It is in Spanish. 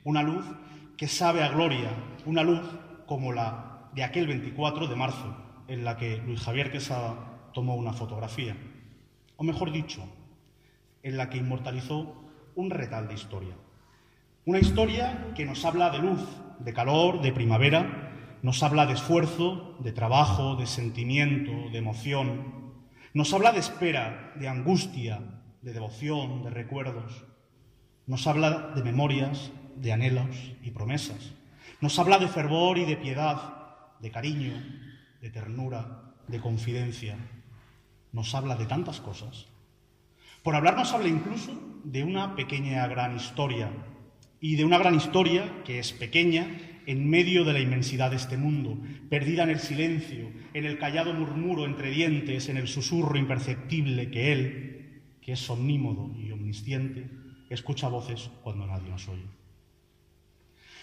una luz que sabe a gloria, una luz como la de aquel 24 de marzo, en la que Luis Javier Quesada tomó una fotografía, o mejor dicho, en la que inmortalizó un retal de historia. Una historia que nos habla de luz, de calor, de primavera, nos habla de esfuerzo, de trabajo, de sentimiento, de emoción. Nos habla de espera, de angustia, de devoción, de recuerdos. Nos habla de memorias, de anhelos y promesas. Nos habla de fervor y de piedad, de cariño, de ternura, de confidencia. Nos habla de tantas cosas. Por hablar nos habla incluso de una pequeña gran historia, y de una gran historia que es pequeña en medio de la inmensidad de este mundo, perdida en el silencio, en el callado murmuro entre dientes, en el susurro imperceptible que él, que es omnímodo y omnisciente, escucha voces cuando nadie nos oye.